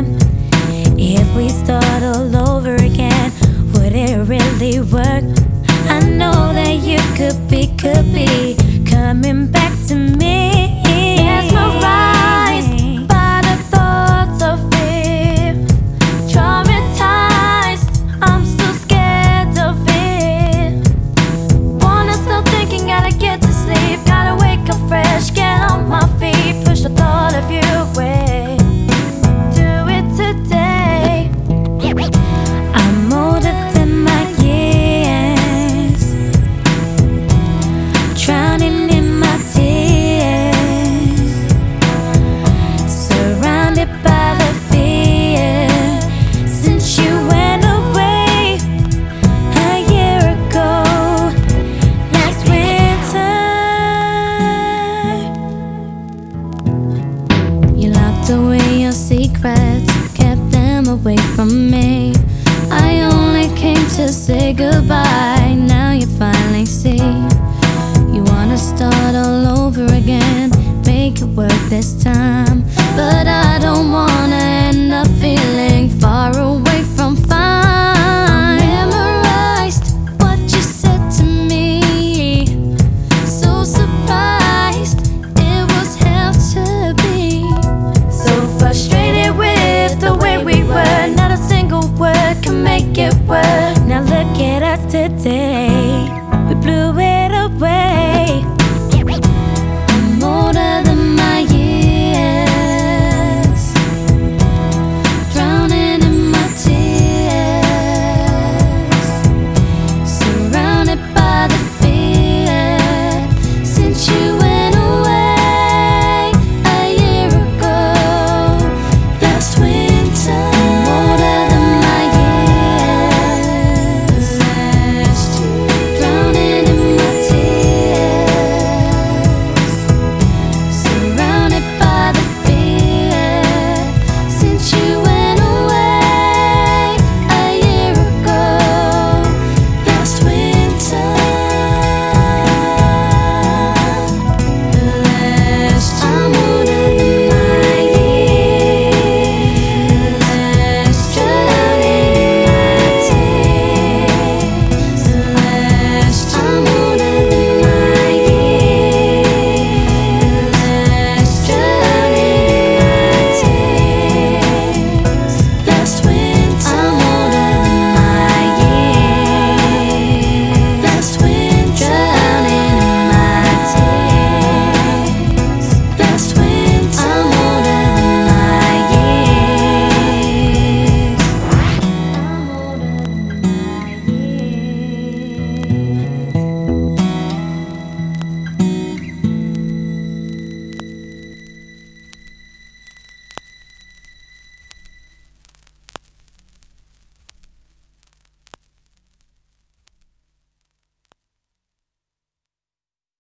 If we start all over again, would it really work? I know that you could be coming back to me. Mesmerized by the thoughts of fear, traumatized, I'm so scared of it. Wanna stop thinking, gotta get to sleep, gotta wake up fresh, get on my feet, push the thought of you away. Do it today. I'm older than my years, drowning in my tears, surrounded by the fear. Since you went away a year ago, last winter, you locked away your secrets, kept them away from me. I only came to say goodbye, now you finally see. You wanna start all over again, make it work this time. But I don't wanna end up feeling far away from fine. Memorized what you said to me, so surprised it was hell to be. So frustrated with the way we were, not a single word can make it work. Now look at us today, we blew it away. I'm older than my years, drowning in my tears, surrounded by the fear. Since you went away a year ago, last winter. I'm older than my years, drowning in my tears, surrounded by the fear. Since you went away a year ago, last winter. I'm older than my years, drowning in my tears. I'm older than my years, drowning in my tears. Last winter. I'm older than my years, last winter, drowning in my tears. Last winter.